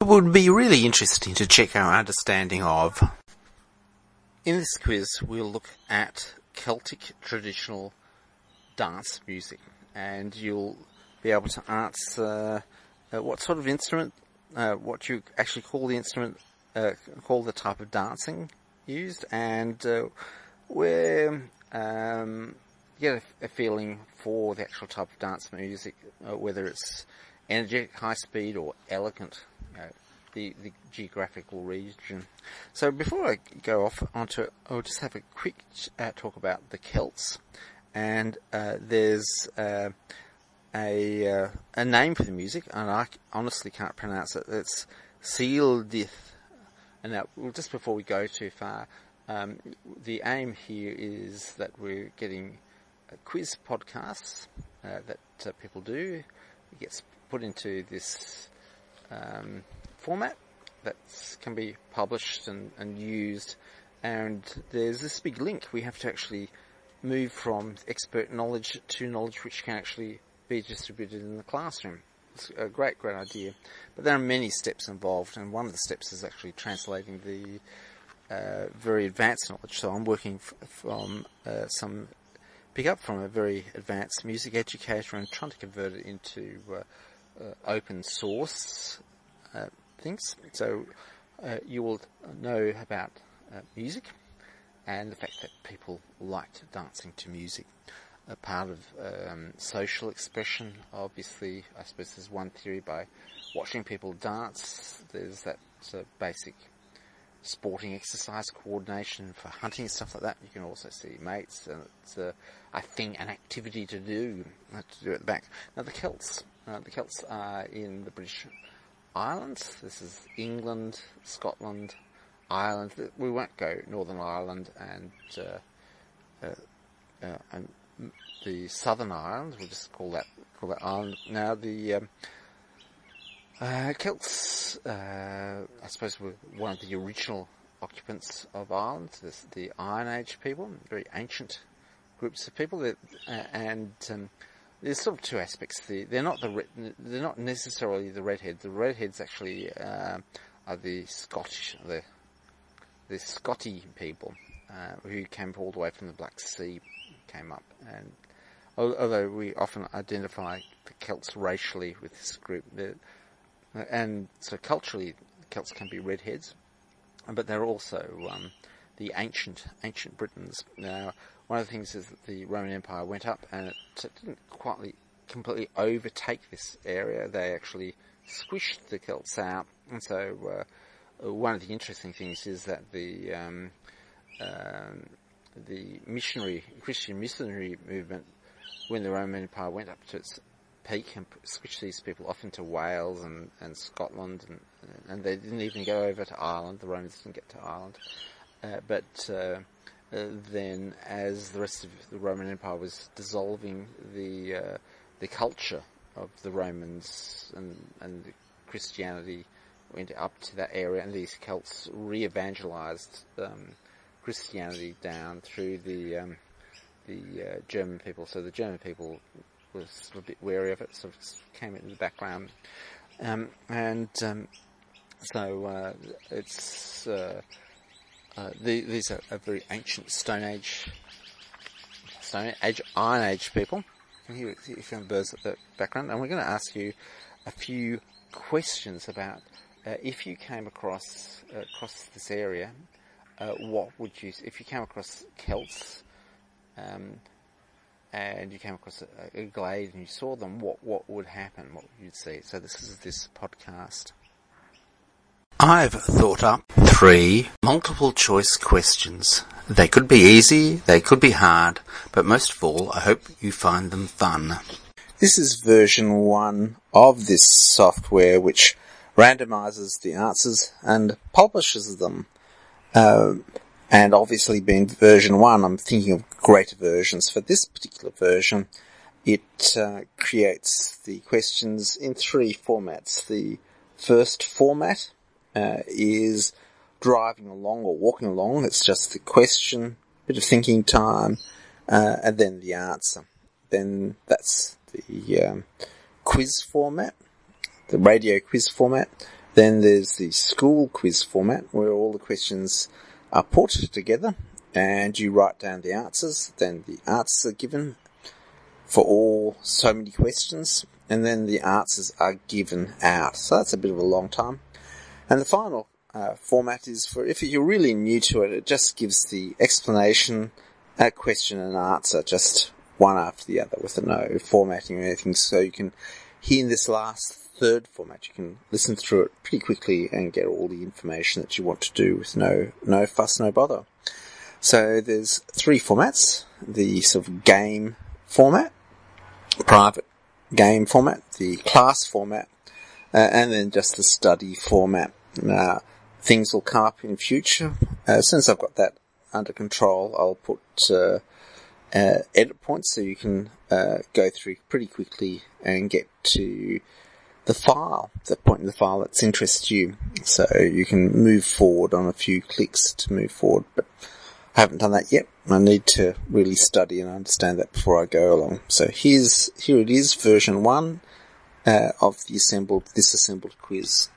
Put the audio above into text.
It would be really interesting to check our understanding of. In this quiz, we'll look at Celtic traditional dance music, and you'll be able to answer what sort of instrument, what you actually call the instrument, call the type of dancing used, and get a feeling for the actual type of dance music, whether it's energetic, high speed, or elegant, the geographical region. So before I go off onto it, I'll just have a quick talk about the Celts. And there's a name for the music, and I honestly can't pronounce it. It's Sealdith. And now, just before we go too far, the aim here is that we're getting quiz podcasts that people do. It gets put into this format that can be published and used. And there's this big link. We have to actually move from expert knowledge to knowledge which can actually be distributed in the classroom. It's a great idea. But there are many steps involved, and one of the steps is actually translating the very advanced knowledge. So I'm working pick up from a very advanced music educator and trying to convert it into open source things. So you will know about music, and the fact that people liked dancing to music. A part of social expression, obviously, I suppose there's one theory by watching people dance. There's that basic sporting exercise, coordination for hunting, stuff like that. You can also see mates, and it's an activity to do at the back. Now the Celts are in the British Islands. This is England, Scotland, Ireland. We won't go Northern Ireland and the Southern Ireland. We'll just call that island. Now the Celts, I suppose, were one of the original occupants of Ireland. The Iron Age people, very ancient groups of people, and there's sort of two aspects. They're not necessarily the redheads. The redheads actually are the Scottish, the Scotty people who came all the way from the Black Sea, came up. And although we often identify the Celts racially with this group, and so culturally, Celts can be redheads, but they're also the ancient Britons. Now, one of the things is that the Roman Empire went up, and it didn't quite completely overtake this area. They actually squished the Celts out, and so one of the interesting things is that the Christian missionary movement, when the Roman Empire went up to its peak, and switched these people off into Wales and Scotland, and they didn't even go over to Ireland. The Romans didn't get to Ireland, but then, as the rest of the Roman Empire was dissolving, the culture of the Romans and the Christianity went up to that area, and these Celts re-evangelized Christianity down through the German people. So the German people was a bit wary of it, sort of came into the background, so it's these are very ancient Stone Age, Iron Age people. You can hear birds at the background, and we're going to ask you a few questions about if you came across this area. What would you, if you came across Celts, and you came across a glade and you saw them, what would happen? What would you see? So this is this podcast. I've thought up 3 multiple choice questions. They could be easy, they could be hard, but most of all, I hope you find them fun. This is version 1 of this software, which randomizes the answers and publishes them. And obviously, being version 1, I'm thinking of greater versions. For this particular version, it creates the questions in 3 formats. The first format is driving along or walking along. It's just the question, bit of thinking time, and then the answer. Then that's the quiz format, the radio quiz format. Then there's the school quiz format, where all the questions are put together and you write down the answers. Then the answers are given for all so many questions, and then the answers are given out. So that's a bit of a long time. And the final format is for, if you're really new to it, it just gives the explanation, a question and answer, just one after the other with no formatting or anything. So you can, here in this last third format, you can listen through it pretty quickly and get all the information that you want to do with no fuss, no bother. So there's 3 formats: the sort of game format, private game format, the class format, and then just the study format. Now, things will come up in future. Since I've got that under control, I'll put edit points so you can go through pretty quickly and get to the file, the point in the file that interests you. So you can move forward on a few clicks to move forward, but I haven't done that yet. I need to really study and understand that before I go along. So here it is, version 1 of the assembled quiz.